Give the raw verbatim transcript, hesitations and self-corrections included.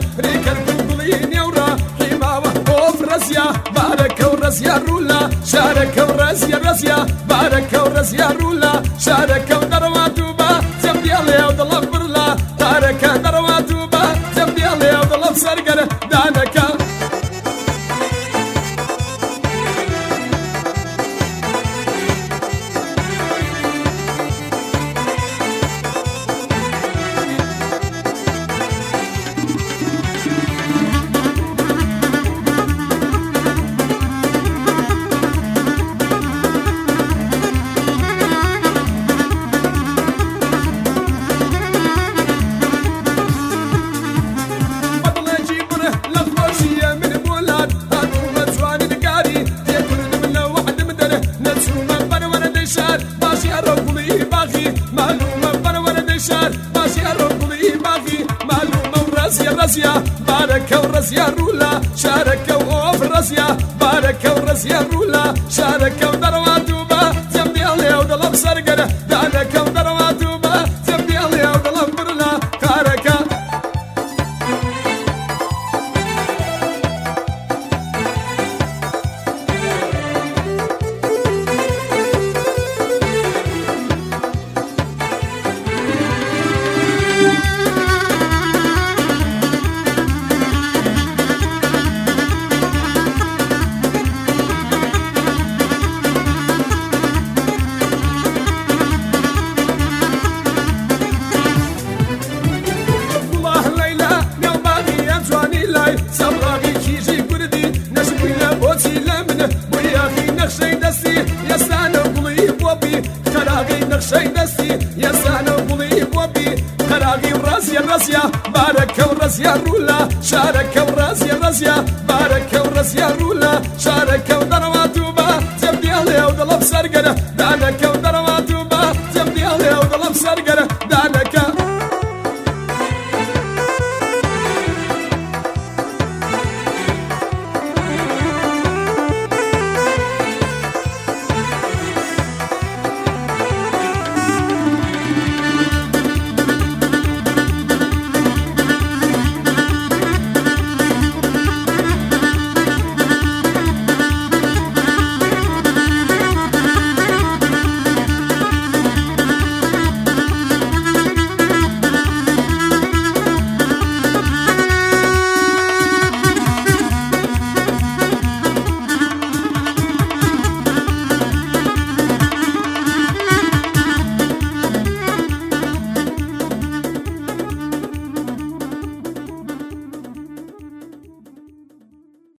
ريك البلبلين يورا حماوة أوف راسيا بارك وراسيا رولا شارك وراسيا راسيا بارك وراسيا رولا شارك ودرواتوبا زبدي الله وضل برلا تارك درواتوبا زبدي الله وضل سرقر دانك راسيا بارك وراسيا رولا شارك وأوف راسيا بارك وراسيا رولا شارك ودرواتوبا زبدي الله وضل بسرقر دانك ودرواتوبا زبدي الله وضل برلا كارك نقشي دستي يا سانا وبلي بوبي خراغي وراسيا راسيا بارك وراسيا رولا شارك وراسيا راسيا بارك وراسيا رولا شارك ودرواتوبا زبدي الله وضل بسرقر دانك